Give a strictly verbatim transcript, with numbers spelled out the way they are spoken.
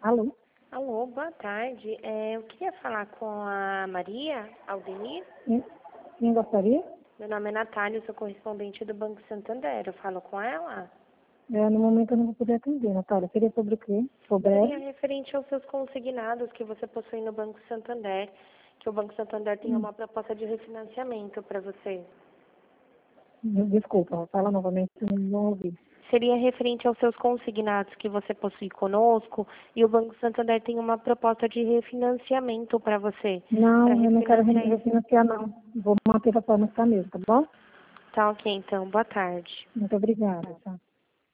Alô? Alô, boa tarde. É, eu queria falar com a Maria Aldenir. Quem, quem gostaria? Meu nome é Natália, eu sou correspondente do Banco Santander. Eu falo com ela? É, no momento eu não vou poder atender, Natália. Seria sobre o quê? Sobre Seria ela? referente aos seus consignados que você possui no Banco Santander, que o Banco Santander tem Hum, uma proposta de refinanciamento para você. Desculpa, fala novamente, eu não ouvi. Seria referente aos seus consignados que você possui conosco e o Banco Santander tem uma proposta de refinanciamento para você, para Não, eu não quero re- refinanciar esse... refinanciar, não. Vou manter a forma que está mesmo, tá bom? Tá ok, então. Boa tarde. Muito obrigada, tá?